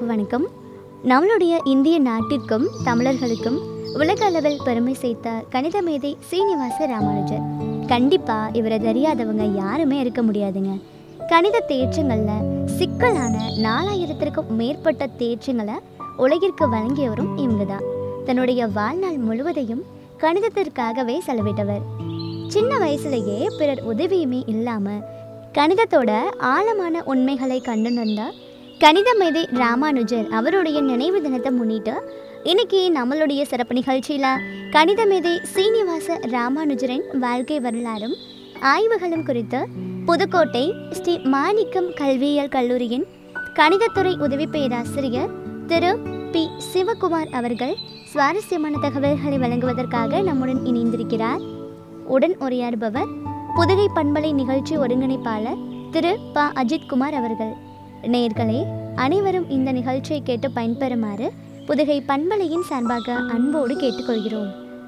அனைவருக்கும் வணக்கம். நம்மளுடைய இந்திய நாட்டிற்கும் தமிழர்களுக்கும் உலக அளவில் பெருமை சேர்த்த கணித மேதை சீனிவாச ராமானுஜர். கண்டிப்பாக இவரை தெரியாதவங்க யாருமே இருக்க முடியாதுங்க. கணித தேற்றங்களில் சிக்கலான 4000க்கும் மேற்பட்ட தேற்றங்களை உலகிற்கு வழங்கியவரும் இவங்க தான். தன்னுடைய வாழ்நாள் முழுவதையும் கணிதத்திற்காகவே செலவிட்டவர். சின்ன வயசுலேயே பிறர் உதவியுமே இல்லாமல் கணிதத்தோட ஆழமான உண்மைகளை கண்டு வந்த கணித மேதை ராமானுஜர் அவருடைய நினைவு தினத்தை முன்னிட்டு இன்னைக்கு நம்மளுடைய சிறப்பு நிகழ்ச்சியில் கணித மேதை சீனிவாச ராமானுஜரின் வாழ்க்கை வரலாறும் ஆய்வுகளும் குறித்து புதுக்கோட்டை ஸ்ரீ மாணிக்கம் கல்வியியல் கல்லூரியின் கணிதத்துறை உதவி பேராசிரியர் திரு பி சிவகுமார் அவர்கள் சுவாரஸ்யமான தகவல்களை வழங்குவதற்காக நம்முடன் இணைந்திருக்கிறார். உடன் உரையாடுபவர் புதுகை பண்பலை நிகழ்ச்சி ஒருங்கிணைப்பாளர் திரு ப அஜித்குமார் அவர்கள். நேயர்களே, அனைவரும் இந்த நிகழ்ச்சியை கேட்டு பயன்பெறுமாறு புதுகை பண்பலையின் சார்பாக அன்போடு கேட்டுக்கொள்கிறோம்.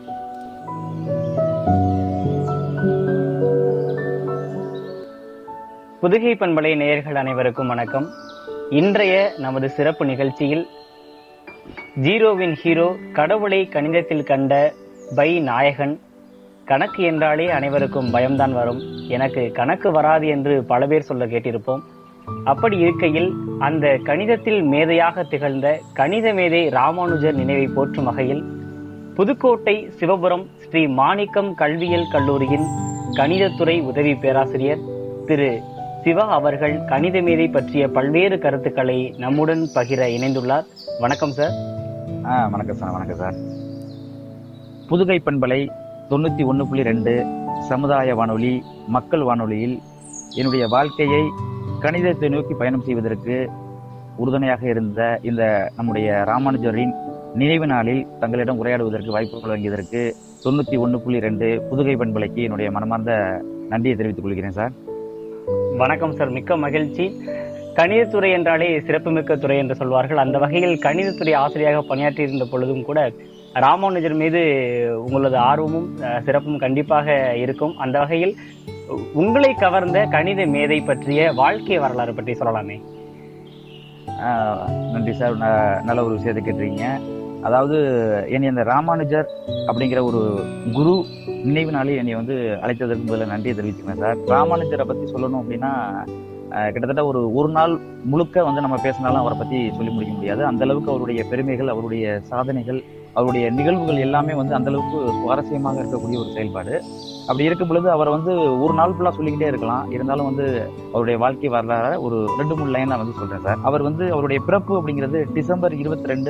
புதுகை பண்பலை நேயர்கள் அனைவருக்கும் வணக்கம். இன்றைய நமது சிறப்பு நிகழ்ச்சியில் ஜீரோவின் ஹீரோ, கடவுளை கணிதத்தில் கண்ட பை நாயகன். கணக்கு என்றாலே அனைவருக்கும் பயம்தான் வரும். எனக்கு கணக்கு வராது என்று பல பேர் சொல்ல கேட்டிருப்போம். அப்படி இருக்கையில் அந்த கணிதத்தில் மேதையாக திகழ்ந்த கணித மேதை ராமானுஜர் நினைவை போற்றும் வகையில் புதுக்கோட்டை சிவபுரம் ஸ்ரீ மாணிக்கம் கல்வியியல் கல்லூரியின் கணிதத்துறை உதவி பேராசிரியர் திரு சிவா அவர்கள் கணித மேதை பற்றிய பல்வேறு கருத்துக்களை நம்முடன் பகிர இணைந்துள்ளார். வணக்கம் சார். வணக்கம் சார். வணக்கம் சார். புதுகை பண்பலை 91.2 சமுதாய வானொலி, மக்கள் வானொலியில் என்னுடைய வாழ்க்கையை கணிதத்தை நோக்கி பயணம் செய்வதற்கு உறுதுணையாக இருந்த இந்த நம்முடைய ராமானுஜரின் நினைவு நாளில் தங்களிடம் உரையாடுவதற்கு வாய்ப்பு வழங்கியதற்கு 91.2 புதுகை பண்பலைக்கு என்னுடைய மனமார்ந்த நன்றியை தெரிவித்துக் கொள்கிறேன் சார். வணக்கம் சார், மிக்க மகிழ்ச்சி. கணிதத்துறை என்றாலே சிறப்புமிக்க துறை என்று சொல்வார்கள். அந்த வகையில் கணிதத்துறை ஆசிரியராக பணியாற்றியிருந்த பொழுதும் கூட ராமானுஜர் மீது உங்களது ஆர்வமும் சிறப்பும் கண்டிப்பாக இருக்கும். அந்த வகையில் உங்களை கவர்ந்த கணித மேதை பற்றிய வாழ்க்கை வரலாறு பற்றி சொல்லலாமே. நன்றி சார். நல்ல ஒரு விஷயத்தை கேட்டிருக்கீங்க. அதாவது என்னை அந்த ராமானுஜர் அப்படிங்கிற ஒரு குரு நினைவு நாளில் என்னை அழைத்ததற்கு முதல்ல நன்றியை தெரிவிச்சுக்கிறேன் சார். ராமானுஜரை பற்றி சொல்லணும் அப்படின்னா கிட்டத்தட்ட ஒரு நாள் முழுக்க நம்ம பேசினாலும் அவரை பற்றி சொல்லி முடிக்க முடியாது. அந்த அளவுக்கு அவருடைய பெருமைகள், அவருடைய சாதனைகள், அவருடைய நிகழ்வுகள் எல்லாமே அந்த அளவுக்கு சுவாரஸ்யமாக இருக்கக்கூடிய ஒரு செயல்பாடு. அப்படி இருக்கும் பொழுது அவர் ஒரு நாள் ஃபுல்லாக சொல்லிக்கிட்டே இருக்கலாம். இருந்தாலும் அவருடைய வாழ்க்கை வரலாறு ஒரு 2-3 லைன் நான் சொல்றேன் சார். அவர் அவருடைய பிறப்பு அப்படிங்கிறது டிசம்பர் 22,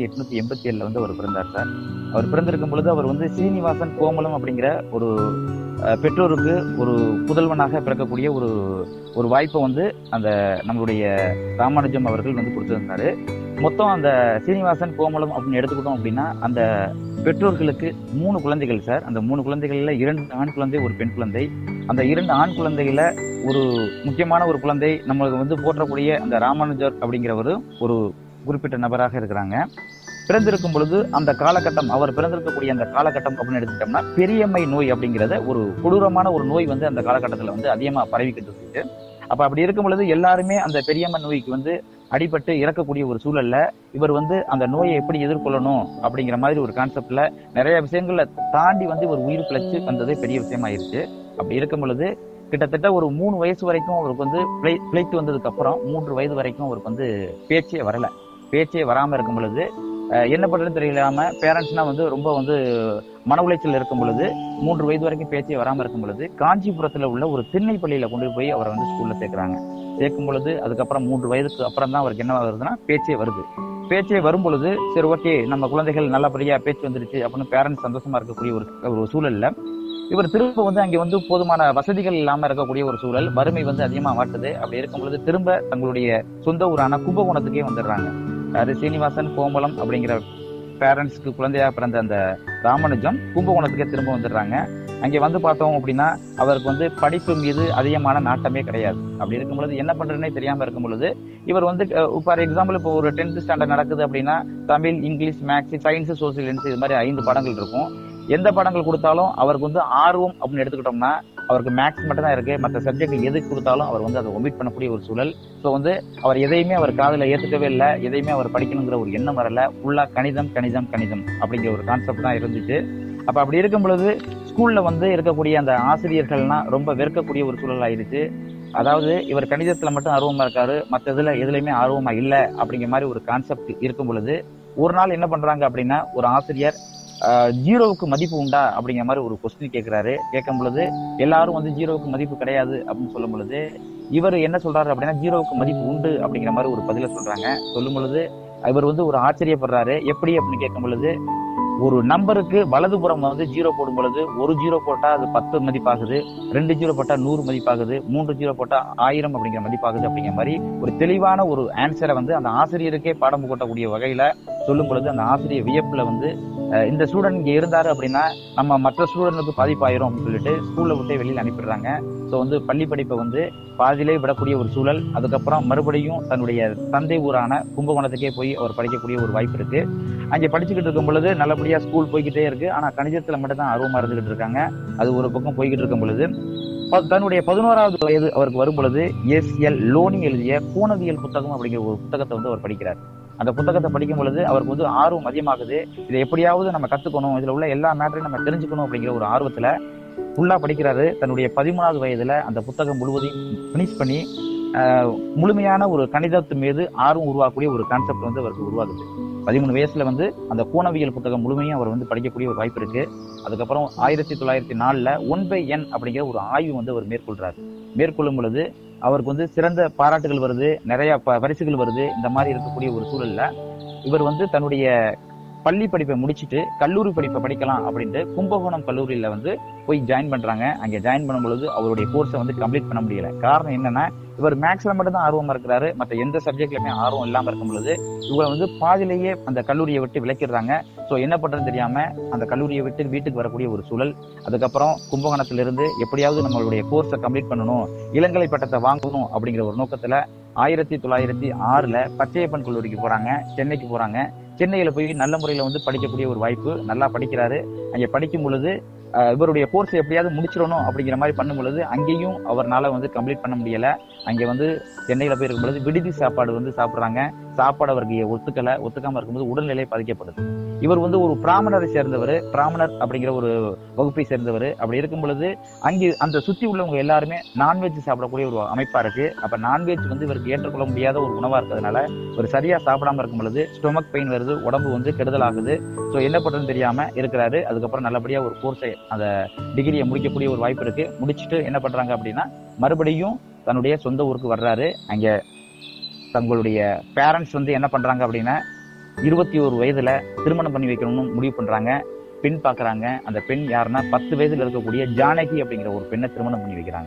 1887 அவர் பிறந்தார் சார். அவர் பிறந்திருக்கும் பொழுது அவர் சீனிவாசன் கோமலம் அப்படிங்கிற ஒரு பெற்றோருக்கு ஒரு புதல்வனாக பிறக்கக்கூடிய ஒரு வாய்ப்பை அந்த நம்மளுடைய ராமானுஜம் அவர்கள் கொடுத்திருந்தாரு. மொத்தம் அந்த சீனிவாசன் கோமலம் அப்படின்னு எடுத்துக்கிட்டோம் அப்படின்னா அந்த பெற்றோர்களுக்கு 3 குழந்தைகள் சார். அந்த 3 குழந்தைகள்ல 2 ஆண் குழந்தை, ஒரு பெண் குழந்தை. அந்த 2 ஆண் குழந்தைகள ஒரு முக்கியமான ஒரு குழந்தை நம்மளுக்கு போற்றக்கூடிய அந்த ராமானுஜர் அப்படிங்கிறவர் ஒரு குறிப்பிட்ட நபராக இருக்கிறாங்க. பிறந்திருக்கும் பொழுது அந்த காலகட்டம், அவர் பிறந்திருக்கக்கூடிய அந்த காலகட்டம் அப்படின்னு எடுத்துட்டோம்னா பெரியம்மை நோய் அப்படிங்கிறத ஒரு கொடூரமான ஒரு நோய் அந்த காலகட்டத்தில் அதிகமாக பரவிக்கிட்டு இருக்கு. அப்ப அப்படி இருக்கும் பொழுது எல்லாருமே அந்த பெரியம்மை நோய்க்கு அடிபட்டு இறக்கக்கூடிய ஒரு சூழல்ல இவர் அந்த நோயை எப்படி எதிர்கொள்ளணும் அப்படிங்கிற மாதிரி ஒரு கான்செப்ட்ல நிறைய விஷயங்களை தாண்டி ஒரு உயிர் பிழைச்சு வந்ததே பெரிய விஷயமாயிருச்சு. அப்படி இருக்கும் பொழுது கிட்டத்தட்ட ஒரு 3 வயசு வரைக்கும் அவருக்கு பிழைத்து வந்ததுக்கு அப்புறம் 3 வயது வரைக்கும் அவருக்கு பேச்சே வரல. பேச்சே வராம இருக்கும் பொழுது என்ன பண்றதுன்னு தெரியலாம பேரண்ட்ஸ்னா ரொம்ப மன உளைச்சல் இருக்கும் பொழுது 3 வயது வரைக்கும் பேச்சே வராம இருக்கும் பொழுது காஞ்சிபுரத்துல உள்ள ஒரு திண்ணை பள்ளியில கொண்டு போய் அவரை ஸ்கூல்ல சேர்க்கிறாங்க. சேர்க்கும் பொழுது அதுக்கப்புறம் 3 வயதுக்கு அப்புறம் தான் அவருக்கு என்ன வருதுன்னா பேச்சே வருது. பேச்சே வரும் பொழுது சரி, ஓகே, நம்ம குழந்தைகள் நல்லபடியா பேச்சு வந்துருச்சு அப்படின்னு பேரண்ட்ஸ் சந்தோஷமா இருக்கக்கூடிய ஒரு சூழல்ல இவர் திரும்ப அங்கே போதுமான வசதிகள் இல்லாம இருக்கக்கூடிய ஒரு சூழல், வறுமை அதிகமா வாட்டுது. அப்படி இருக்கும் பொழுது திரும்ப தங்களுடைய சொந்த ஊரான கும்பகோணத்துக்கே வந்துடுறாங்க. அது சீனிவாசன் கோமலம் அப்படிங்கிற பேரண்ட்ஸ்க்கு குழந்தையா பிறந்த அந்த ராமானுஜம் கும்பகோணத்துக்கே திரும்ப வந்துடுறாங்க. அங்கே பார்த்தோம் அப்படின்னா அவருக்கு படிப்பு மீது அதிகமான நாட்டமே கிடையாது. அப்படி இருக்கும் பொழுது என்ன பண்றதுன்னே தெரியாம இருக்கும் பொழுது இவர் ஃபார் எக்ஸாம்பிள் இப்போ ஒரு 10th ஸ்டாண்டர்ட் நடக்குது அப்படின்னா Tamil, English, maths, science, social science இது மாதிரி 5 பாடங்கள் இருக்கும். எந்த படங்கள் கொடுத்தாலும் அவருக்கு ஆர்வம் அப்படின்னு எடுத்துக்கிட்டோம்னா அவருக்கு மேக்ஸ் மட்டும் தான் இருக்கு, மற்ற சப்ஜெக்ட் எது கொடுத்தாலும் அவர் வந்து அதை ஒமிட் பண்ணக்கூடிய ஒரு சூழல். ஸோ வந்து அவர் எதையுமே அவர் காதுல ஏத்துக்கவே இல்லை, எதையுமே அவர் படிக்கணுங்கிற ஒரு எண்ணம் வரல. ஃபுல்லா கணிதம் கணிதம் கணிதம் அப்படிங்கிற ஒரு கான்செப்ட் தான் இருந்துச்சு. அப்ப அப்படி இருக்கும் பொழுது ஸ்கூல்ல வந்து இருக்கக்கூடிய அந்த ஆசிரியர்கள்லாம் ரொம்ப வெறுக்கக்கூடிய ஒரு சூழல் ஆயிருச்சு. அதாவது இவர் கணிதத்துல மட்டும் ஆர்வமா இருக்காரு, மற்ற எதுலையுமே ஆர்வமா இல்லை அப்படிங்கிற மாதிரி ஒரு கான்செப்ட் இருக்கும் பொழுது ஒரு நாள் என்ன பண்றாங்க அப்படின்னா, ஒரு ஆசிரியர் ஜீரோவுக்கு மதிப்பு உண்டா அப்படிங்கிற மாதிரி ஒரு கொஸ்டின் கேட்கும் பொழுது எல்லாரும் வந்து ஜீரோவுக்கு மதிப்பு கிடையாது அப்படின்னு சொல்லும் பொழுது இவர் என்ன சொல்றாரு அப்படின்னா, ஜீரோவுக்கு மதிப்பு உண்டு அப்படிங்கிற மாதிரி ஒரு பதில சொல்றாங்க. சொல்லும் பொழுது இவர் வந்து ஒரு ஆச்சரியப்படுறாரு. எப்படி அப்படின்னு கேட்கும் பொழுது, ஒரு நம்பருக்கு வலதுபுறம் வந்து ஜீரோ போடும் பொழுது ஒரு ஜீரோ போட்டா அது 10 மதிப்பாகுது, 2 ஜீரோ போட்டா 100 மதிப்பாகுது, 3 ஜீரோ போட்டா 1000 அப்படிங்கிற மதிப்பாகுது அப்படிங்கிற மாதிரி ஒரு தெளிவான ஒரு ஆன்சரை வந்து அந்த ஆசிரியருக்கே பாடம் போட்டக்கூடிய வகையில சொல்லும் பொழுது அந்த ஆசிரியர் வியப்புல வந்து இந்த ஸ்டூடெண்ட் இங்க இருந்தாரு அப்படின்னா நம்ம மற்ற ஸ்டூடெண்ட்டுக்கு பாதிப்பாயிரும் அப்படின்னு சொல்லிட்டு ஸ்கூல்ல விட்டு வெளியில அனுப்பிடுறாங்க. ஸோ வந்து பள்ளி படிப்பை வந்து பாதியிலே விடக்கூடிய ஒரு சூழல். அதுக்கப்புறம் மறுபடியும் தன்னுடைய தந்தை ஊரான கும்பகோணத்துக்கே போய் அவர் படிக்கக்கூடிய ஒரு வாய்ப்பு இருக்கு. அங்கே படிச்சுக்கிட்டு இருக்கும் பொழுது நல்லபடியா ஸ்கூல் போய்கிட்டே இருக்கு. ஆனா கணிதத்துல மட்டும் தான் ஆர்வமா இருந்துகிட்டு இருக்காங்க. அது ஒரு பக்கம் போய்கிட்டு இருக்கும் பொழுது தன்னுடைய 11வது வயது அவருக்கு வரும் பொழுது எஸ்.எல். லோனி எழுதிய கோணவியல் புத்தகம் அப்படிங்கிற ஒரு புத்தகத்தை வந்து அவர் படிக்கிறார். அந்த புத்தகத்தை படிக்கும் பொழுது அவருக்கு வந்து ஆர்வம் அதிகமாகுது. இதை எப்படியாவது நம்ம கத்துக்கணும், இதுல உள்ள எல்லா மேட்டரையும் நம்ம தெரிஞ்சுக்கணும் அப்படிங்கிற ஒரு ஆர்வத்துல ஃபுல்லா படிக்கிறாரு. தன்னுடைய 13வது வயதுல அந்த புத்தகம் முழுவதையும் பினிஷ் பண்ணி முழுமையான ஒரு கணிதத்து மீது ஆர்வம் உருவாக்கக்கூடிய ஒரு கான்செப்ட் வந்து அவருக்கு உருவாகுது. 13 வயசுல வந்து அந்த கோணவியல் புத்தகம் முழுமையும் அவர் வந்து படிக்கக்கூடிய ஒரு வாய்ப்பு இருக்கு. அதுக்கப்புறம் 1904 1/n அப்படிங்கிற ஒரு ஆய்வு வந்து அவர் மேற்கொள்ளும் பொழுது அவருக்கு வந்து சிறந்த பாராட்டுகள் வருது, நிறைய பரிசுகள் வருது. இந்த மாதிரி இருக்கக்கூடிய ஒரு சூழல்ல இவர் வந்து தன்னுடைய பள்ளி படிப்பை முடிச்சுட்டு கல்லூரி படிப்பை படிக்கலாம் அப்படின்ட்டு கும்பகோணம் கல்லூரியில வந்து போய் ஜாயின் பண்றாங்க. அங்கே ஜாயின் பண்ணும் பொழுது அவருடைய கோர்ஸை வந்து கம்ப்ளீட் பண்ண முடியல. காரணம் என்னன்னா, இவர் மேக்ஸ்ல மட்டும் தான் ஆர்வமா இருக்கிறாரு, மற்ற எந்த சப்ஜெக்ட்லயுமே ஆர்வம் இல்லாம இருக்கும் பொழுது இவரை வந்து பாதியிலேயே அந்த கல்லூரியை விட்டு விலக்கிடுறாங்க. ஸோ என்ன பண்றதுன்னு தெரியாம அந்த கல்லூரியை விட்டு வீட்டுக்கு வரக்கூடிய ஒரு சூழல். அதுக்கப்புறம் கும்பகோணத்திலிருந்து எப்படியாவது நம்மளுடைய கோர்ஸை கம்ப்ளீட் பண்ணணும், இளங்கலை பட்டத்தை வாங்கணும் அப்படிங்கிற ஒரு நோக்கத்துல 1906 பச்சையப்பன் கல்லூரிக்கு போறாங்க, சென்னைக்கு போறாங்க. சென்னையில போய் நல்ல முறையில வந்து படிக்கக்கூடிய ஒரு வாய்ப்பு, நல்லா படிக்கிறாரு. அங்கே படிக்கும் பொழுது இவருடைய கோர்ஸ் எப்படியாவது முடிச்சிடணும் அப்படிங்கிற மாதிரி பண்ணும் பொழுது அங்கேயும் அவரால் வந்து கம்ப்ளீட் பண்ண முடியல. அங்கே வந்து சென்னையில போய் இருக்கும் பொழுது விடுதி சாப்பாடு வந்து சாப்பிட்றாங்க. சாப்பாடு அவருக்கு ஒத்துக்காம இருக்கும்போது உடல்நிலை பாதிக்கப்படுது. இவர் வந்து ஒரு பிராமணரை சேர்ந்தவர், பிராமணர் அப்படிங்கிற ஒரு வகுப்பை சேர்ந்தவர். அப்படி இருக்கும் பொழுது அங்கே அந்த சுத்தி உள்ளவங்க எல்லாருமே நான்வெஜ் சாப்பிடக்கூடிய ஒரு அமைப்பா இருக்கு. அப்ப நான்வெஜ் வந்து இவருக்கு ஏற்றுக்கொள்ள முடியாத ஒரு உணவா இருக்கிறதுனால ஒரு சரியா சாப்பிடாம இருக்கும் பொழுது ஸ்டொமக் பெயின் வருது, உடம்பு வந்து கெடுதல் ஆகுது. ஸோ என்ன பண்றதுன்னு தெரியாம இருக்கிறாரு. அதுக்கப்புறம் நல்லபடியா ஒரு கோர்ஸை அந்த டிகிரியை முடிக்கக்கூடிய ஒரு வாய்ப்பு இருக்கு. முடிச்சுட்டு என்ன பண்றாங்க அப்படின்னா மறுபடியும் தன்னுடைய சொந்த ஊருக்கு வர்றாரு. அங்க தங்களுடைய பேரண்ட்ஸ் வந்து என்ன பண்றாங்க அப்படின்னா 21 வயதுல திருமணம் பண்ணி வைக்கணும்னு முடிவு பண்றாங்க. பெண் பாக்குறாங்க. அந்த பெண் யாருன்னா 10 வயதுல இருக்கக்கூடிய ஜானகி அப்படிங்கிற ஒரு பெண்ணை திருமணம் பண்ணி வைக்கிறாங்க.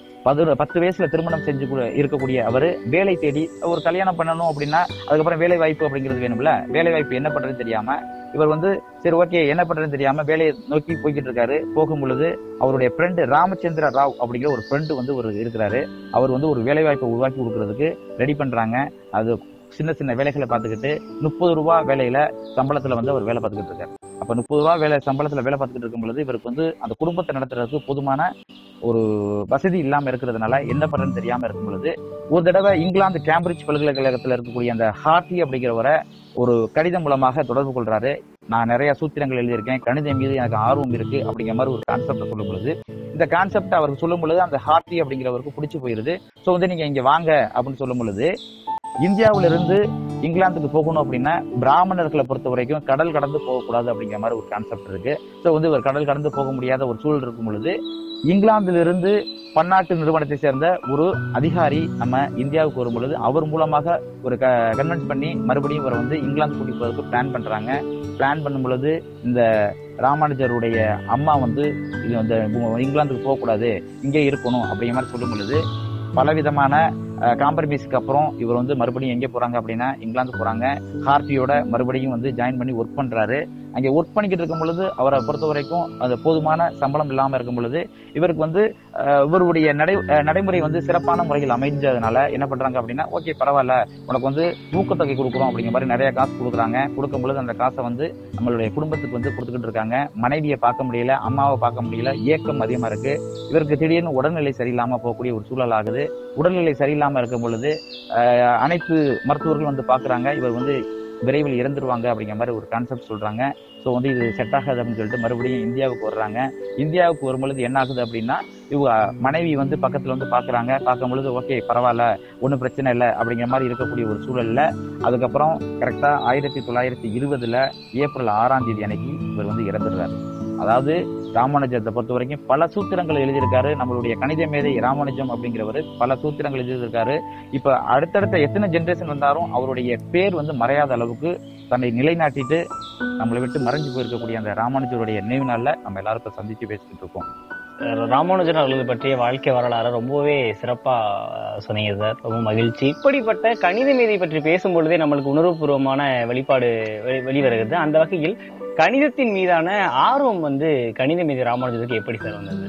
10 வயசுல திருமணம் செஞ்சு இருக்கக்கூடிய அவரு வேலை தேடி ஒரு கல்யாணம் பண்ணணும் அப்படின்னா அதுக்கப்புறம் வேலை வாய்ப்பு அப்படிங்கிறது வேணும்ல. வேலை வாய்ப்பு என்ன பண்றதுன்னு தெரியாம இவர் வந்து சரி ஓகே என்ன பண்றதுன்னு தெரியாம வேலையை நோக்கி போய்கிட்டு இருக்காரு. போகும் பொழுது அவருடைய ஃப்ரெண்டு ராமச்சந்திர ராவ் அப்படிங்கிற ஒரு ஃப்ரெண்டு வந்து ஒரு இருக்கிறாரு. அவர் வந்து ஒரு வேலை வாய்ப்பை உருவாக்கி கொடுக்கறதுக்கு ரெடி பண்றாங்க. அது சின்ன சின்ன வேலைகளை பார்த்துக்கிட்டு 30 ரூபாய் வேலையில சம்பளத்துல வந்து அவர் வேலை பார்த்துக்கிட்டு இருக்காரு. அப்ப 30 ரூபாய் சம்பளத்துல வேலை பார்த்துக்கிட்டு இருக்கும் பொழுது இவருக்கு வந்து அந்த குடும்பத்தை நடத்துறதுக்கு போதுமான ஒரு வசதி இல்லாம இருக்கிறதுனால என்ன பண்றதுன்னு தெரியாம இருக்கும் பொழுது ஒரு தடவை இங்கிலாந்து கேம்பிரிட்ஜ் பல்கலைக்கழகத்துல இருக்கக்கூடிய அந்த ஹார்டி அப்படிங்கிறவரை ஒரு கடிதம் மூலமாக தொடர்பு கொள்றாரு. நான் நிறைய சூத்திரங்கள் எழுதியிருக்கேன், கணிதம் மீது எனக்கு ஆர்வம் இருக்கு அப்படிங்கிற மாதிரி ஒரு கான்செப்டை சொல்லும் பொழுது இந்த கான்செப்ட் அவருக்கு சொல்லும் பொழுது அந்த ஹார்டி அப்படிங்கிறவருக்கு பிடிச்சு போயிருது. ஸோ வந்து நீங்க இங்க வாங்க அப்படின்னு சொல்லும் பொழுது இந்தியாவிலிருந்து இங்கிலாந்துக்கு போகணும் அப்படின்னா பிராமணர்களை பொறுத்த வரைக்கும் கடல் கடந்து போகக்கூடாது அப்படிங்கிற மாதிரி ஒரு கான்செப்ட் இருக்கு. ஸோ வந்து ஒரு கடல் கடந்து போக முடியாத ஒரு சூழல் இருக்கும் பொழுது இங்கிலாந்திலிருந்து பன்னாட்டு நிறுவனத்தை சேர்ந்த ஒரு அதிகாரி நம்ம இந்தியாவுக்கு வரும் பொழுது அவர் மூலமாக ஒரு கன்வின்ஸ் பண்ணி மறுபடியும் இவரை வந்து இங்கிலாந்து கூட்டிட்டு போறதுக்கு பிளான் பண்றாங்க. பிளான் பண்ணும் பொழுது இந்த ராமானுஜருடைய அம்மா வந்து இது வந்து இங்கிலாந்துக்கு போகக்கூடாது, இங்கே இருக்கணும் அப்படிங்கிற மாதிரி சொல்லும் பொழுது பலவிதமான காம்ப்ரமைஸ்க்கு அப்புறம் இவர் வந்து மறுபடியும் எங்கே போறாங்க அப்படின்னா இங்கிலாந்து போறாங்க. ஹார்டியோட மறுபடியும் வந்து ஜாயின் பண்ணி ஒர்க் பண்றாரு. அங்கே ஒர்க் பண்ணிக்கிட்டு இருக்கும் பொழுது அவரை பொறுத்த வரைக்கும் அது போதுமான சம்பளம் இல்லாம இருக்கும் பொழுது இவருக்கு வந்து இவருடைய நடைமுறை வந்து சிறப்பான முறையில் அமைஞ்சதுனால என்ன பண்றாங்க அப்படின்னா, ஓகே பரவாயில்ல, உனக்கு வந்து ஊக்கத்தொகை கொடுக்குறோம் அப்படிங்கிற மாதிரி நிறைய காசு கொடுக்குறாங்க. கொடுக்கும் பொழுது அந்த காசை வந்து நம்மளுடைய குடும்பத்துக்கு வந்து கொடுத்துக்கிட்டு இருக்காங்க. மனைவியை பார்க்க முடியல, அம்மாவை பார்க்க முடியல, ஏக்கம் அதிகமா இருக்கு. இவருக்கு திடீர்னு உடல்நிலை சரியில்லாம போகக்கூடிய ஒரு சூழல் ஆகுது. உடல்நிலை சரியில்லாம இருக்கும் பொழுது அனைத்து மருத்துவர்கள் வந்து பாக்குறாங்க, இவர் வந்து விரைவில் இறந்துருவாங்க அப்படிங்கிற மாதிரி ஒரு கான்செப்ட் சொல்றாங்க. ஸோ வந்து இது செட் ஆகாது அப்படின்னு சொல்லிட்டு மறுபடியும் இந்தியாவுக்கு வர்றாங்க. இந்தியாவுக்கு வரும்பொழுது என்ன ஆகுது அப்படின்னா, இவங்க மனைவி வந்து பக்கத்துல வந்து பாக்குறாங்க. பார்க்கும் பொழுது ஓகே பரவாயில்ல, ஒன்றும் பிரச்சனை இல்லை அப்படிங்கிற மாதிரி இருக்கக்கூடிய ஒரு சூழல்ல அதுக்கப்புறம் கரெக்டா 1920 ஏப்ரல் 6ஆம் தேதி அன்னைக்கு இவர் வந்து இறந்துடுறாரு. அதாவது ராமானுஜத்தை பொறுத்த வரைக்கும் பல சூத்திரங்கள் எழுதியிருக்காரு. நம்மளுடைய கணித மேதை ராமானுஜம் அப்படிங்கிறவர் பல சூத்திரங்கள் எழுதியிருக்காரு. இப்ப அடுத்தடுத்த எத்தனை ஜெனரேஷன் வந்தாலும் அவருடைய பேர் வந்து மறையாத அளவுக்கு தன்னை நிலைநாட்டிட்டு நம்மளை விட்டு மறைஞ்சு போயிருக்கக்கூடிய அந்த ராமானுஜருடைய நினைவு நாள்ல நம்ம எல்லாரும் சந்திச்சு பேசிக்கிட்டு இருக்கோம். ராமானுஜன் அவர்கள் பற்றிய வாழ்க்கை வரலாறு ரொம்பவே சிறப்பா சொன்னீங்க சார். ரொம்ப மகிழ்ச்சி. இப்படிப்பட்ட கணித மேதை பற்றி பேசும் பொழுதே நம்மளுக்கு உணர்வுபூர்வமான வெளிப்பாடு வெளிவருகிறது. அந்த வகையில் கணிதத்தின் மீதான ஆர்வம் வந்து கணித மேதை ராமானுஜத்துக்கு எப்படி சார் வந்தது?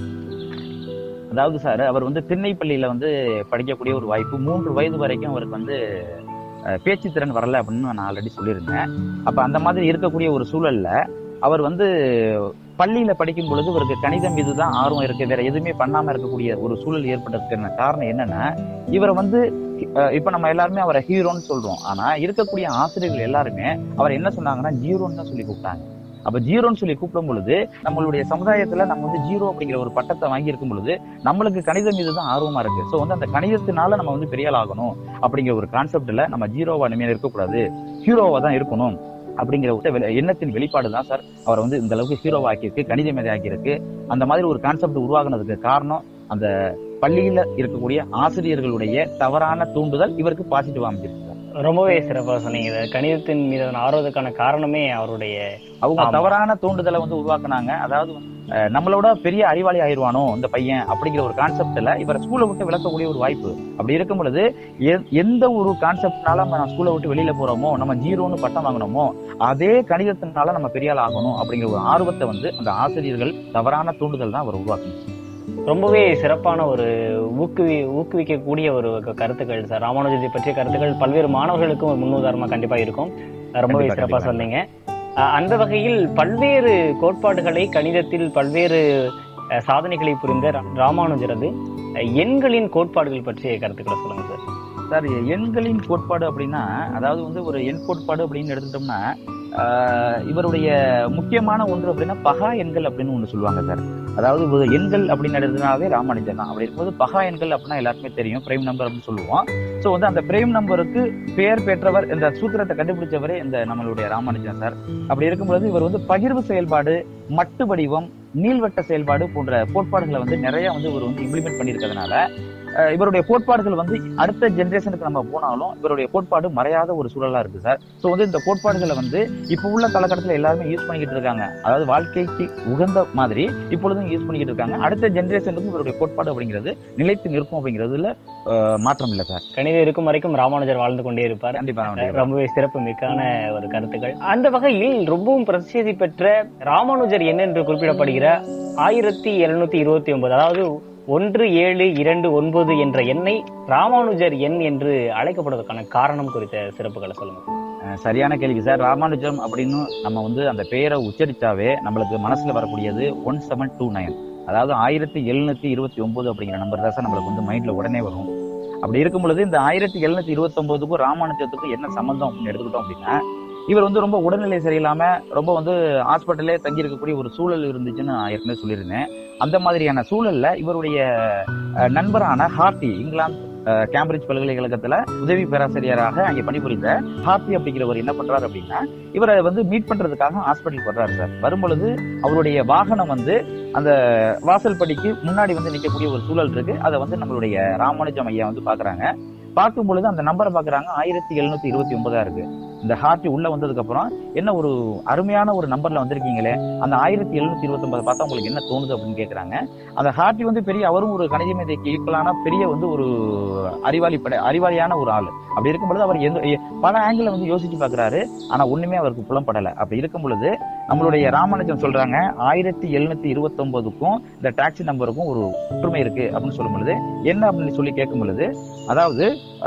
அதாவது சார், அவர் வந்து திண்ணைப்பள்ளியில வந்து படிக்கக்கூடிய ஒரு வாய்ப்பு. 3 வயது வரைக்கும் அவருக்கு வந்து பேச்சு திறன் வரல அப்படின்னு நான் ஆல்ரெடி சொல்லியிருந்தேன். அப்ப அந்த மாதிரி இருக்கக்கூடிய ஒரு சூழல்ல அவர் வந்து பள்ளியில படிக்கும் பொழுது இவருக்கு கணிதம் மீதுதான் ஆர்வம் இருக்கு. வேற எதுவுமே பண்ணாம இருக்கக்கூடிய ஒரு சூழல் ஏற்பட்டதுக்கான காரணம் என்னன்னா, இவரை வந்து இப்ப நம்ம எல்லாருமே அவரை ஹீரோன்னு சொல்றோம். ஆனா இருக்கக்கூடிய ஆசிரியர்கள் எல்லாருமே அவர் என்ன சொன்னாங்கன்னா ஜீரோன்னு தான் சொல்லி கூப்பிட்டாங்க. அப்ப ஜீரோன்னு சொல்லி கூப்பிடும் பொழுது நம்மளுடைய சமுதாயத்துல நம்ம வந்து ஜீரோ அப்படிங்கிற ஒரு பட்டத்தை வாங்கி இருக்கும் பொழுது நம்மளுக்கு கணிதம் மீதுதான் ஆர்வமா இருக்கு. சோ வந்து அந்த கணிதத்தினால நம்ம வந்து பெரிய ஆள் ஆகணும் அப்படிங்கிற ஒரு கான்செப்ட்ல நம்ம ஜீரோவா இனிமேல் இருக்கக்கூடாது, ஹீரோவா தான் இருக்கணும் அப்படிங்கிற எண்ணத்தின் வெளிப்பாடு தான் சார் அவரை வந்து இந்த அளவுக்கு ஹீரோவா ஆக்கியிருக்கு, கணித மேதை ஆக்கியிருக்கு. அந்த மாதிரி ஒரு கான்செப்ட் உருவாக்குனதுக்கு காரணம் அந்த பள்ளியில இருக்கக்கூடிய ஆசிரியர்களுடைய தவறான தூண்டுதல் இவருக்கு பாசிட்டிவா அமைஞ்சிருக்கு. ரொம்பவே சிறப்பா சொன்னீங்க. கணிதத்தின் மீது ஆர்வத்துக்கான காரணமே அவருடைய அவங்க தவறான தூண்டுதலை வந்து உருவாக்குனாங்க. அதாவது நம்மளோட பெரிய அறிவாளி ஆயிடுவானோ இந்த பையன் அப்படிங்கிற ஒரு கான்செப்ட்ல இவரை ஸ்கூலை விட்டு விளக்கக்கூடிய ஒரு வாய்ப்பு. அப்படி இருக்கும் பொழுது எந்த ஒரு கான்செப்ட்னால நம்ம ஸ்கூலை விட்டு வெளியில போறோமோ, நம்ம ஜீரோன்னு பட்டம் வாங்கணுமோ, அதே கணிதத்தினால நம்ம பெரிய ஆள் ஆகணும் அப்படிங்கிற ஒரு ஆர்வத்தை வந்து அந்த ஆசிரியர்கள் தவறான தூண்டுதல் தான் அவர் உருவாக்கணும். ரொம்பவே சிறப்பான ஒரு ஊக்குவிக்கக்கூடிய ஒரு கருத்துக்கள் சார். ராமானுஜத்தை பற்றிய கருத்துக்கள் பல்வேறு மாணவர்களுக்கும் ஒரு முன்னுதாரணமா கண்டிப்பா இருக்கும். ரொம்பவே சிறப்பா சொன்னீங்க. அந்த வகையில் பல்வேறு கோட்பாடுகளை கணிதத்தில் பல்வேறு சாதனைகளை புரிந்த ராமானுஜரது எண்களின் கோட்பாடுகள் பற்றிய கருத்துக்களை சொல்லுங்க சார். சார், எண்களின் கோட்பாடு அப்படின்னா, அதாவது வந்து ஒரு எண் கோட்பாடு அப்படின்னு எடுத்துட்டோம்னா இவருடைய முக்கியமான ஒன்று அப்படின்னா பகா எண்கள் அப்படின்னு ஒண்ணு சொல்லுவாங்க சார். அதாவது எண்கள் அப்படின்னு எடுத்ததுனாவே ராமானுஜன் தான். அப்படி இருக்கும்போது பகா எண்கள் அப்படின்னா எல்லாருக்குமே தெரியும், பிரைம் நம்பர் அப்படின்னு சொல்லுவோம். சோ வந்து அந்த பிரைம் நம்பருக்கு பெயர் பெற்றவர், இந்த சூத்திரத்தை கண்டுபிடிச்சவரே இந்த நம்மளுடைய ராமானுஜன் சார். அப்படி இருக்கும்போது இவர் வந்து பகிர்வு செயல்பாடு, மட்டு வடிவம், நீள்வட்ட செயல்பாடு போன்ற கோட்பாடுகளை வந்து நிறைய வந்து இவர் வந்து இம்ப்ளிமெண்ட் பண்ணியிருக்கிறதுனால இவருடைய கோட்பாடுகள் வந்து அடுத்த ஜெனரேஷனுக்கு நம்ம போனாலும் இவருடைய கோட்பாடு மறையாத ஒரு சூழலா இருக்கு சார். சோ வந்து இந்த கோட்பாடுகளை வந்து இப்ப உள்ள காலகட்டத்தில் எல்லாருமே யூஸ் பண்ணிக்கிட்டு இருக்காங்க. அதாவது வாழ்க்கைக்கு உகந்த மாதிரி இப்பொழுதும் யூஸ் பண்ணிக்கிட்டு இருக்காங்க. அடுத்த ஜெனரேஷனுக்கு இவருடைய கோட்பாடு அப்படிங்கிறது நிலைத்து நிற்கும் அப்படிங்கிறதுல மாற்றம் இல்லை சார். கணிதம் இருக்கும் வரைக்கும் ராமானுஜர் வாழ்ந்து கொண்டே இருப்பார். கண்டிப்பா. ரொம்பவே சிறப்பு மிக்கான ஒரு கருத்துக்கள். அந்த வகையில் ரொம்பவும் பிரசித்தி பெற்ற ராமானுஜர் எண் என்று குறிப்பிடப்படுகிற 1729, அதாவது 1729 என்ற எண்ணை ராமானுஜர் எண் என்று அழைக்கப்படுவதற்கான காரணம் குறித்த சிறப்புகளை சொல்லுங்க. சரியான கேள்வி சார். ராமானுஜம் அப்படின்னு நம்ம வந்து அந்த பெயரை உச்சரிச்சாவே நம்மளுக்கு மனசுல வரக்கூடியது 1729, அதாவது 1729 அப்படிங்கிற நம்பர் தான் சார் நம்மளுக்கு வந்து மைண்ட்ல உடனே வரும். அப்படி இருக்கும் பொழுது இந்த 1729க்கும் ராமானுஜத்துக்கும் என்ன சம்பந்தம் அப்படின்னு எடுத்துக்கிட்டோம் அப்படின்னா, இவர் வந்து ரொம்ப உடல்நிலை சரியில்லாம ரொம்ப வந்து ஹாஸ்பிட்டலே தங்கி இருக்கக்கூடிய ஒரு சூழல் இருந்துச்சுன்னு நான் ஏற்கனவே சொல்லியிருந்தேன். அந்த மாதிரியான சூழல்ல இவருடைய நண்பரான ஹார்டி, இங்கிலாந்து கேம்பிரிட்ஜ் பல்கலைக்கழகத்துல உதவி பேராசிரியராக அங்கே பணிபுரிந்த ஹார்டி அப்படிங்கிறவர் என்ன பண்றாரு அப்படின்னா, இவரை வந்து மீட் பண்றதுக்காக ஹாஸ்பிட்டல் வர்றாரு சார். வரும்பொழுது அவருடைய வாகனம் வந்து அந்த வாசல் படிக்கு முன்னாடி வந்து நிற்கக்கூடிய ஒரு சூழல் இருக்கு. அதை வந்து நம்மளுடைய ராமானுஜம் ஐயா வந்து பாக்குறாங்க. பார்க்கும் பொழுது அந்த நம்பரை பாக்குறாங்க, 1729 இருக்கு. இந்த ஹார்ட்டி உள்ள வந்ததுக்கு அப்புறம் என்ன ஒரு அருமையான ஒரு நம்பர்ல வந்திருக்கீங்களே, அந்த 1729 பார்த்தா உங்களுக்கு என்ன தோணுது அப்படின்னு கேட்கறாங்க. அந்த ஹார்ட்டி வந்து பெரிய, அவரும் ஒரு கணித மேதைக்கு ஈக்குவலான பெரிய வந்து ஒரு அறிவாளியான ஒரு ஆளு. அப்படி இருக்கும் பொழுது அவர் பல ஆங்கிள் வந்து யோசிச்சு பாக்குறாரு. ஆனா ஒண்ணுமே அவருக்கு புலப்படல. அப்படி இருக்கும் பொழுது நம்மளுடைய ராமானுஜம் சொல்றாங்க 1729க்கும் இந்த டாக்ஸி நம்பருக்கும் ஒரு ஒற்றுமை இருக்கு அப்படின்னு சொல்லும் பொழுது என்ன அப்படின்னு சொல்லி கேட்கும் பொழுது, அதாவது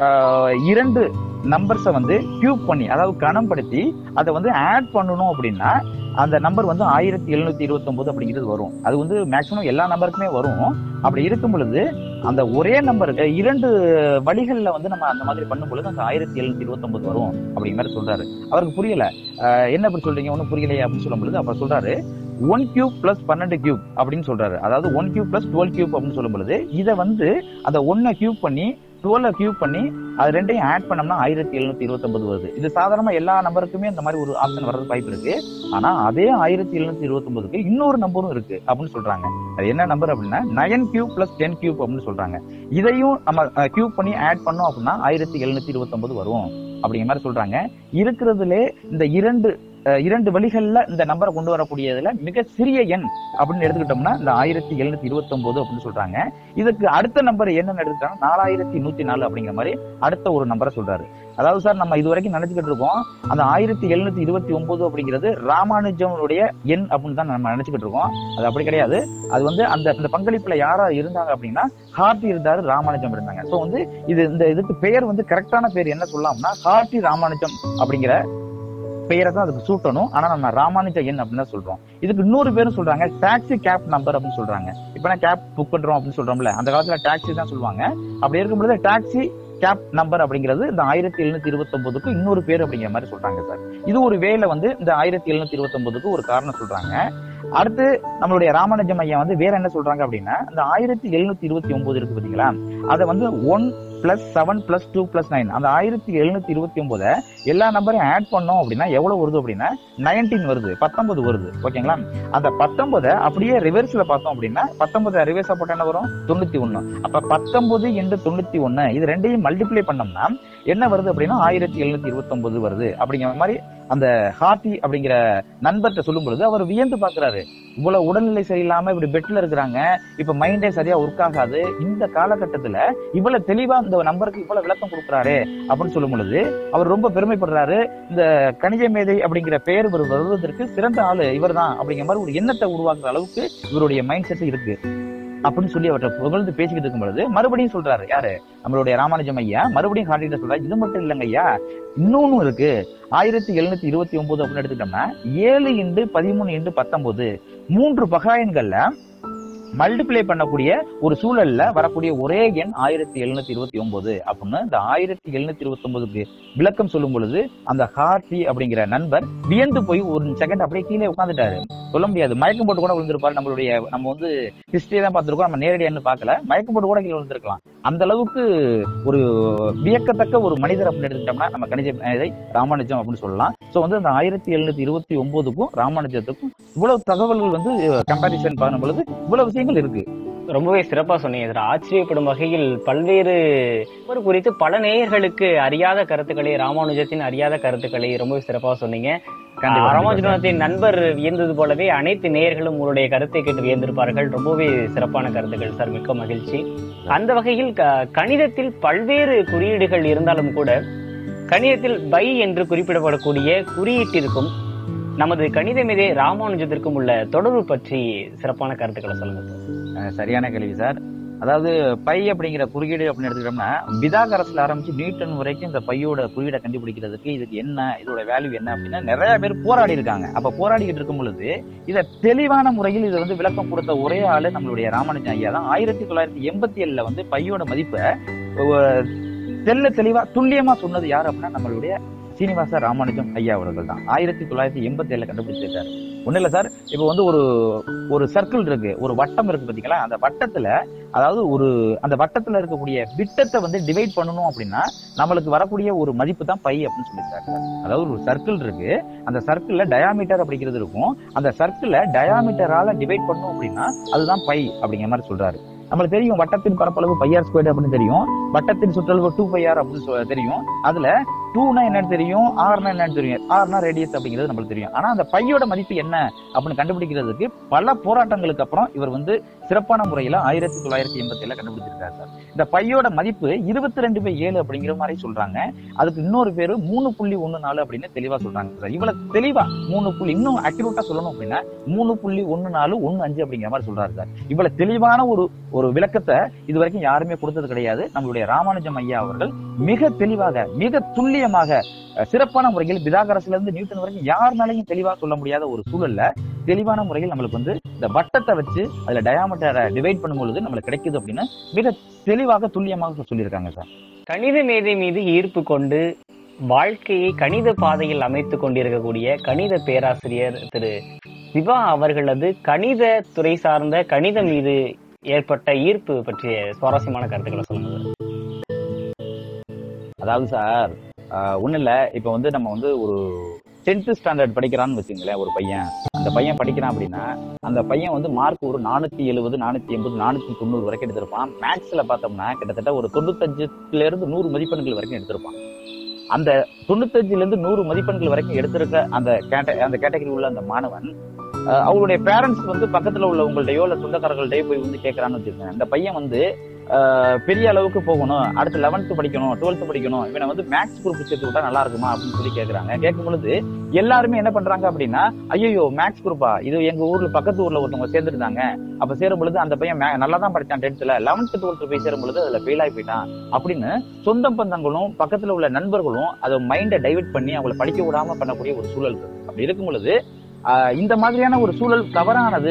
2 நம்பர்ஸை வந்து கியூப் பண்ணி, அதாவது கணம்படுத்தி அதை வந்து ஆட் பண்ணணும் அப்படின்னா அந்த நம்பர் வந்து 1729 அப்படிங்கிறது வரும். அது வந்து மேக்சிமம் எல்லா நம்பருக்குமே வரும். அப்படி இருக்கும் பொழுது அந்த ஒரே நம்பருக்கு 2 வழிகள்ல வந்து நம்ம அந்த மாதிரி பண்ணும் பொழுது அந்த 1729 வரும் அப்படிங்கிற மாதிரி சொல்றாரு. அவருக்கு புரியல. என்ன அப்படி சொல்றீங்க, ஒன்னும் புரியலையே அப்படின்னு சொல்லும் பொழுது அப்புறம் சொல்றாரு 1 கியூப் பிளஸ் 12 கியூப் அப்படின்னு சொல்றாரு. அதாவது 1 கியூப் பிளஸ் 12 கியூப் அப்படின்னு சொல்லும் பொழுது இதை வந்து அந்த 1 கியூப் பண்ணி 12 கியூப் பண்ணி அது ரெண்டையும் ஆட் பண்ணோம்னா 1729 வருது. இது சாதாரணமா எல்லா நம்பருக்குமே இந்த மாதிரி ஒரு ஆப்ஷன் வர்றது வாய்ப்பு இருக்கு. ஆனா அதே 1729க்கு இன்னொரு நம்பரும் இருக்கு அப்படின்னு சொல்றாங்க. அது என்ன நம்பர் அப்படின்னா 9 கியூப் பிளஸ் 10 கியூப் அப்படின்னு சொல்றாங்க. இதையும் நம்ம கியூப் பண்ணி ஆட் பண்ணோம் அப்படின்னா 1729 வரும் அப்படிங்கிற மாதிரி சொல்றாங்க. இருக்கிறதுலே இந்த இரண்டு வழிகள்ல இந்த நம்பரை கொண்டு வரக்கூடியதுல மிக சிறிய எண் அப்படின்னு எடுத்துக்கிட்டோம்னா இந்த 1729 அப்படின்னு சொல்றாங்க. இதுக்கு அடுத்த நம்பர் என்னன்னு எடுத்துக்கிட்டோம்னா 4104 அப்படிங்கிற மாதிரி அடுத்த ஒரு நம்பரை சொல்றாரு. அதாவது சார் நம்ம இது வரைக்கும் நினைச்சுக்கிட்டு இருக்கோம் அந்த 1729 அப்படிங்கிறது ராமானுஜனுடைய எண் அப்படின்னு தான் நம்ம நினைச்சுக்கிட்டு இருக்கோம். அது அப்படி கிடையாது. அது வந்து அந்த பங்களிப்புல யாரா இருந்தாங்க அப்படின்னா ஹார்ட்டி இருந்தாரு, ராமானுஜம் இருந்தாங்க. சோ வந்து இதுக்கு பெயர் வந்து கரெக்டான பேர் என்ன சொல்லலாம்னா ஹார்ட்டி ராமானுஜம் அப்படிங்கிற பெயரை தான் அதுக்கு சூட்டணும். ஆனா நம்ம ராமானுஜ எண் அப்படின்னு தான் சொல்றோம். இதுக்கு இன்னொரு பேரும் சொல்றாங்க டாக்ஸி கேப் நம்பர் அப்படின்னு சொல்றாங்க. இப்ப நான் கேப் புக் பண்றோம் அப்படின்னு சொல்றோம்ல, அந்த காலத்துல டாக்ஸி தான் சொல்லுவாங்க. அப்படி இருக்கும்போது டாக்ஸி கேப் நம்பர் அப்படிங்கிறது இந்த 1729க்கு இன்னொரு பேர் அப்படிங்கிற மாதிரி சொல்றாங்க சார். இது ஒரு வேலை வந்து இந்த 1729க்கு ஒரு காரணம் சொல்றாங்க. அடுத்து நம்மளுடைய ராமானுஜம் ஐயா வந்து வேற என்ன சொல்றாங்க அப்படின்னா இந்த 1729 இருக்கு பாத்தீங்களா, அதை வந்து 1+7+2+9 அந்த 1729 எல்லா நம்பரையும் ஆட் பண்ணோம் அப்படின்னா எவ்வளவு வருது அப்படின்னா 19 வருது, 19 வருது. ஓகேங்களா? அந்த 19 அப்படியே ரிவர்ஸ்ல பார்த்தோம் அப்படின்னா 19 ரிவர்ஸா போட்டா என்ன வரும் 91. அப்ப 19 into 91 இது ரெண்டையும் மல்டிப்ளை பண்ணோம்னா என்ன வருது அப்படின்னா 1729 வருது அப்படிங்கிற மாதிரி அந்த ஹார்ட்டி அப்படிங்கிற நண்பர்கிட்ட சொல்லும் பொழுது அவர் வியந்து பாக்குறாரு. இவ்வளவு உடல்நிலை சரியில்லாம இப்படி பெட்ல இருக்கிறாங்க, இப்ப மைண்டே சரியா ஒர்க் ஆகாது, இந்த காலகட்டத்துல இவ்வளவு தெளிவா இந்த நம்பருக்கு இவ்வளவு விளக்கம் கொடுக்குறாரு அப்படின்னு சொல்லும் பொழுது அவர் ரொம்ப பெருமைப்படுறாரு. இந்த கணித மேதை அப்படிங்கிற பெயர் வருவதற்கு சிறந்த ஆளு இவர் தான் அப்படிங்கிற மாதிரி ஒரு எண்ணத்தை உருவாக்குற அளவுக்கு இவருடைய மைண்ட் செட் இருக்கு அப்படின்னு சொல்லி அவற்றை புகழ்ந்து பேசிக்கிட்டு இருக்கும் பொழுது மறுபடியும் சொல்றாரு யாரு நம்மளுடைய ராமானுஜம் ஐயா மறுபடியும் ஹார்ட்டிட்ட சொல்றாரு, இது மட்டும் இல்லைங்க ஐயா, இன்னொன்னு இருக்கு. 1729 அப்படின்னு எடுத்துக்கிட்டோம்னா 7 into 13 into 19 3 பகாயன்கள்ல மல்டிப்ளை பண்ணக்கூடிய ஒரு சூழல்ல வரக்கூடிய ஒரே எண் 1729 அப்படின்னு இந்த 1729க்கு விளக்கம் சொல்லும் பொழுது அந்த ஹார்ட்டி அப்படிங்கிற நண்பர் வியந்து போய் ஒரு செகண்ட் அப்படியே கீழே உட்காந்துட்டாரு. சொல்ல முடியாது, மயக்கம் போட்டு கூட விழுந்திருப்பாரு. நம்ம வந்து ஹிஸ்டரி தான் பார்த்திருக்கோம், நம்ம நேரடியான்னு பார்க்கல, மயக்கம் போட்டு கூட கீழே விழுந்திருக்கலாம். அந்த அளவுக்கு ஒரு வியக்கத்தக்க ஒரு மனிதர் அப்படின்னு எடுத்துக்கிட்டோம்னா நம்ம கணித மேதை ராமானுஜம் அப்படின்னு சொல்லலாம். சோ வந்து அந்த 1729க்கும் ராமானுஜத்துக்கும் இவ்வளவு தகவல்கள் வந்து கம்பாரிசன் பண்ணும் பொழுது இவ்வளவு விஷயங்கள் இருக்கு. ரொம்பவே சிறப்பா சொன்னீங்க. இதுல ஆச்சரியப்படும் வகையில் பல்வேறு குறித்து பல நேயர்களுக்கு அறியாத கருத்துக்களை, ராமானுஜத்தின் அறியாத கருத்துக்களை ரொம்பவே சிறப்பா சொன்னீங்க. ராமானுஜத்தின் நண்பர் வியந்தது போலவே அனைத்து நேயர்களும் உங்களுடைய கருத்தை கேட்டு வியந்திருப்பார்கள். ரொம்பவே சிறப்பான கருத்துக்கள் சார், மிக்க மகிழ்ச்சி. அந்த வகையில் கணிதத்தில் பல்வேறு குறியீடுகள் இருந்தாலும் கூட கணிதத்தில் பை என்று குறிப்பிடப்படக்கூடிய குறியீட்டிற்கும் நமது கணித மேதை ராமானுஜத்திற்கும் உள்ள தொடர்பு பற்றி சிறப்பான கருத்துக்களை சொல்லுங்க சார். சரியான கேள்வி சார். அதாவது பை அப்படிங்கிற குறியீடு அப்படின்னு எடுத்துக்கிட்டோம்னா பிதாகரஸ்ல ஆரம்பிச்சு நியூட்டன் வரைக்கும் இந்த பையோட குறியீடை கண்டுபிடிக்கிறதுக்கு இதுக்கு என்ன, இதோட வேல்யூ என்ன அப்படின்னா நிறைய பேர் போராடி இருக்காங்க. அப்ப போராடிக்கிட்டு இருக்கும் பொழுது இதை தெளிவான முறையில் இதை வந்து விளக்கம் கொடுத்த ஒரே ஆளு நம்மளுடைய ராமானுஜம் ஐயா தான். 1987 வந்து பையோட மதிப்பை தெளிவா துல்லியமா சொன்னது யாரு அப்படின்னா நம்மளுடைய சீனிவாச ராமானுஜம் ஐயா அவர்கள் தான். 1987 கண்டுபிடிச்சிருக்காரு. ஒண்ணு இல்ல சார், இப்ப வந்து ஒரு சர்க்கிள் இருக்கு, ஒரு வட்டம் இருக்கு பாத்தீங்களா, அந்த வட்டத்துல அதாவது அந்த வட்டத்துல இருக்கக்கூடிய விட்டத்தை வந்து டிவைட் பண்ணணும் அப்படின்னா நம்மளுக்கு வரக்கூடிய ஒரு மதிப்பு தான் பை அப்படின்னு சொல்லியிருக்காரு சார். அதாவது ஒரு சர்க்கிள் இருக்கு, அந்த சர்க்கிள்ல டயாமீட்டர் அப்படிங்கிறது இருக்கும், அந்த சர்க்கிளை டயாமீட்டரால டிவைட் பண்ணணும் அப்படின்னா அதுதான் பை அப்படிங்கிற மாதிரி சொல்றாரு. நம்மளுக்கு தெரியும் வட்டத்தின் பரப்பளவு πr² அப்படின்னு தெரியும், வட்டத்தின் சுற்றளவு 2πr அப்படின்னு தெரியும். அதுல 2னா என்னன்னு தெரியும், Rனா என்னன்னு தெரியும். Rனா ரேடியஸ் அப்படிங்கிறது நம்மளுக்கு தெரியும். ஆனா அந்த பையோட மதிப்பு என்ன அப்படின்னு கண்டுபிடிக்கிறதுக்கு பல போராட்டங்களுக்கு அப்புறம் இவர் வந்து சிறப்பான முறையில 1987 கண்டுபிடிச்சிருக்காரு சார். இந்த பையோட மதிப்பு 22/7 அப்படிங்கிற மாதிரி சொல்றாங்க. அதுக்கு இன்னொரு பேரு 3.14 அப்படின்னு தெளிவா சொல்றாங்க சார். இவ்வளவு தெளிவா 3 இன்னும் அக்யூரேட்டா சொல்லணும் அப்படின்னா 3.1415 அப்படிங்கிற மாதிரி சொல்றாரு சார். இவ்வளவு தெளிவான ஒரு விளக்கத்தை இது வரைக்கும் யாருமே கொடுத்தது கிடையாது. நம்மளுடைய ராமானுஜம் ஐயா அவர்கள் மிக தெளிவாக, மிக துல்லியமாக, சிறப்பான முறையில் பிதாகரஸ்ல இருந்து நியூட்டன் வரைக்கும் யாருனாலையும் தெளிவா சொல்ல முடியாத ஒரு சூழல்ல தெளிவான முறையில் நம்மளுக்கு வந்து இந்த வட்டத்தை வச்சு அதுல டயாமீட்டரை டிவைட் பண்ணும்பொழுது நம்மளுக்கு கிடைக்குது அப்படின்னு மிக தெளிவாக துல்லியமாக சொல்லியிருக்காங்க சார். கணித மேதை மீது ஈர்ப்பு கொண்டு வாழ்க்கையை கணித பாதையில் அமைத்துக் கொண்டிருக்கக்கூடிய கணித பேராசிரியர் திரு சிவா அவர்களது கணித துறை சார்ந்த கணிதம் மீது ஏற்பட்ட ஈர்ப்பு பற்றிய சுவாரஸ்யமான கருத்துக்களை சொல்லுங்க. அதாவது சார், ஒண்ணு இல்ல, இப்ப வந்து நம்ம வந்து ஒரு 10th ஸ்டாண்டர்ட் படிக்கிறான்னு வச்சுங்களேன். ஒரு பையன், அந்த பையன் படிக்கிறான் அப்படின்னா அந்த பையன் வந்து மார்க் ஒரு 470, 480, 490 வரைக்கும் எடுத்திருப்பான். மேக்ஸ்ல பார்த்தோம்னா கிட்டத்தட்ட ஒரு 95ல இருந்து 100 மதிப்பெண்கள் வரைக்கும் எடுத்திருப்பான். அந்த 95ல இருந்து 100 மதிப்பெண்கள் வரைக்கும் எடுத்திருக்க அந்த கேட்டகரி உள்ள அந்த மாணவன் அவங்களுடைய பேரண்ட்ஸ் வந்து பக்கத்துல உள்ள உங்கள்டையோ இல்ல சொந்தக்காரர்கள்டையோ போய் வந்து கேட்கறான்னு வச்சிருக்கேன். அந்த பையன் வந்து பெரிய அளவுக்கு போகணும், அடுத்து 11th படிக்கணும், 12th படிக்கணும், இவனை வந்து மேக்ஸ் குரூப் சேர்த்து விட்டா நல்லா இருக்குமா அப்படின்னு சொல்லி கேட்கறாங்க. கேட்கும் பொழுது எல்லாருமே என்ன பண்றாங்க அப்படின்னா, ஐயோ மேக்ஸ் குரூப்பா, இது எங்க ஊர்ல பக்கத்து ஊர்ல ஒருத்தவங்க சேர்ந்துருந்தாங்க, அப்ப சேரும் பொழுது அந்த பையன் நல்லா தான் படிச்சான் 10th, 11th 12th போய் சேரும் பொழுது அதுல ஃபெயில் ஆகி போயிட்டான் அப்படின்னு சொந்த பந்தங்களும் பக்கத்துல உள்ள நண்பர்களும் அதை மைண்டை டைவர்ட் பண்ணி அவங்களை படிக்க விடாம பண்ணக்கூடிய ஒரு சூழல் இருக்கு. அப்படி இருக்கும் பொழுது இந்த மாதிரியான ஒரு சூழல் தவறானது.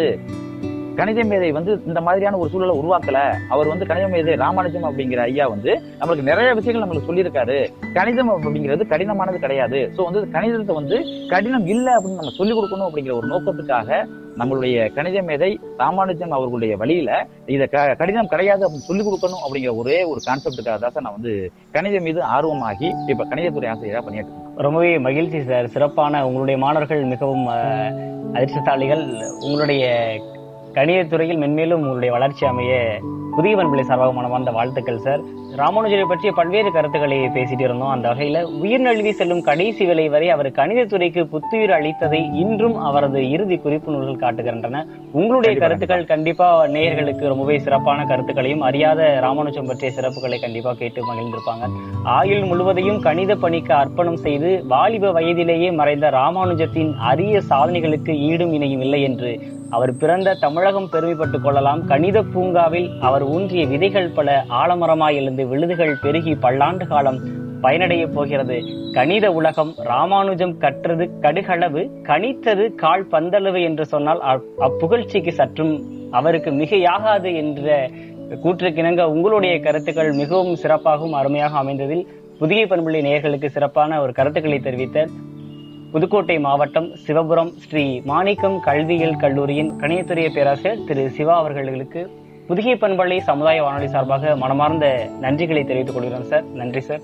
கணித மேதை வந்து இந்த மாதிரியான ஒரு சூழலை உருவாக்கல. அவர் வந்து கணித மேதை ராமானுஜம் அப்படிங்கிற ஐயா வந்து நம்மளுக்கு நிறைய விஷயங்கள் நம்மளுக்கு சொல்லியிருக்காரு. கணிதம் அப்படிங்கிறது கடினமானது கிடையாது. சோ வந்து கணிதத்தை வந்து கடினம் இல்லை அப்படின்னு நம்ம சொல்லிக் கொடுக்கணும் அப்படிங்கிற ஒரு நோக்கத்துக்காக நம்மளுடைய கணித மேதை ராமானுஜம் அவர்களுடைய வழியில இதை கடினம் கிடையாது அப்படின்னு சொல்லிக் கொடுக்கணும் அப்படிங்கிற ஒரே ஒரு கான்செப்டுக்காக தான் நான் வந்து கணிதம் மீது ஆர்வமாகி இப்ப கணிதத்துறை ஆசிரியரா பண்ணிட்டு. ரொம்பவே மகிழ்ச்சி சார். சிறப்பான உங்களுடைய மாணவர்கள் மிகவும் அதிர்ஷ்டசாலிகள். உங்களுடைய கணிதத்துறையில் மென்மேலும் உங்களுடைய வளர்ச்சி அமைய புதிய பண்பலை சார்பாக மனமார்ந்த வாழ்த்துக்கள் சார். ராமானுஜரை பற்றிய பல்வேறு கருத்துக்களை பேசிட்டு இருந்தோம். அந்த வகையில உயிர் நழுவி செல்லும் கடைசி வேலை வரை அவர் கணிதத்துறைக்கு புத்துயிர் அளித்ததை இன்றும் அவரது இறுதி குறிப்பு நூல்கள் காட்டுகின்றன. உங்களுடைய கருத்துக்கள் கண்டிப்பா நேயர்களுக்கு ரொம்பவே சிறப்பான கருத்துக்களையும் அறியாத ராமானுஜம் பற்றிய சிறப்புகளை கண்டிப்பா கேட்டு மகிழ்ந்திருப்பாங்க. ஆயுள் முழுவதையும் கணித பணிக்கு அர்ப்பணம் செய்து வாலிப வயதிலேயே மறைந்த ராமானுஜத்தின் அரிய சாதனைகளுக்கு ஈடும் இணையும் இல்லை என்று அவர் பிறந்த தமிழகம் பெருமைப்பட்டுக் கொள்ளலாம். கணித பூங்காவில் அவர் ஊன்றிய விதைகள் பல ஆலமரமாய் எழுந்து விழுதுகள் பெருகி பல்லாண்டு காலம் பயனடைய போகிறது. கணித உலகம் ராமானுஜம் கற்றது கடுகளவு, கணித்தது கால் பந்தளவு என்று சொன்னால் அப்புகழ்ச்சிக்கு சற்றும் அவருக்கு மிகையாகாது என்ற கூற்றுக்கிணங்க உங்களுடைய கருத்துக்கள் மிகவும் சிறப்பாகவும் அருமையாக அமைந்ததில் புதிய பண்புள்ளி நேயர்களுக்கு சிறப்பான ஒரு கருத்துக்களை தெரிவித்த புதுக்கோட்டை மாவட்டம் சிவபுரம் ஸ்ரீ மாணிக்கம் கல்வியியல் கல்லூரியின் கணிதத்துறை பேராசிரியர் திரு சிவா அவர்களுக்கு புதிய பண்பலை சமுதாய வானொலி சார்பாக மனமார்ந்த நன்றிகளை தெரிவித்துக் கொள்கிறோம் சார். நன்றி சார்.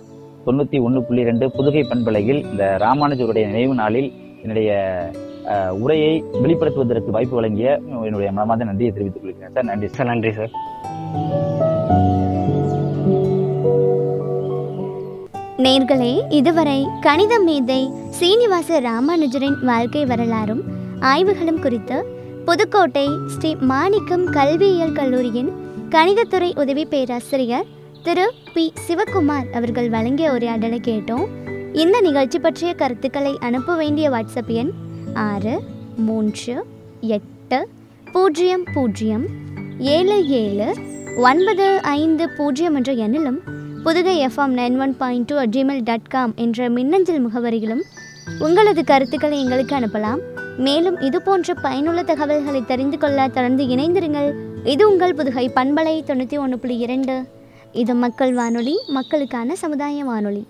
91.2 புதுகை பண்பலையில் இந்த ராமானுஜருடைய நினைவு நாளில் என்னுடைய உரையை வெளிப்படுத்துவதற்கு வாய்ப்பு வழங்கிய என்னுடைய மனமார்ந்த நன்றியை தெரிவித்துக் கொள்கிறேன் சார். நன்றி சார். நன்றி சார். நேர்களே, இதுவரை கணித மேதை சீனிவாச ராமானுஜரின் வாழ்க்கை வரலாறும் ஆய்வுகளும் குறித்து புதுக்கோட்டை ஸ்ரீ மாணிக்கம் கல்வியியல் கல்லூரியின் கணிதத்துறை உதவி பேராசிரியர் திரு பி சிவகுமார் அவர்கள் வழங்கிய உரையாடலை கேட்டோம். இந்த நிகழ்ச்சி பற்றிய கருத்துக்களை அனுப்ப வேண்டிய வாட்ஸ்அப் எண் 638007795 என்ற எண்ணிலும் புதுகை FM 91.2 என்ற மின்னஞ்சல் முகவரிகளும் உங்களது கருத்துக்களை எங்களுக்கு அனுப்பலாம். மேலும் இது போன்ற பயனுள்ள தகவல்களை தெரிந்து கொள்ள தொடர்ந்து இணைந்திருங்கள். இது உங்கள் புதுகை பண்பலை 91.2. இது மக்கள் வானொலி, மக்களுக்கான சமுதாய வானொலி.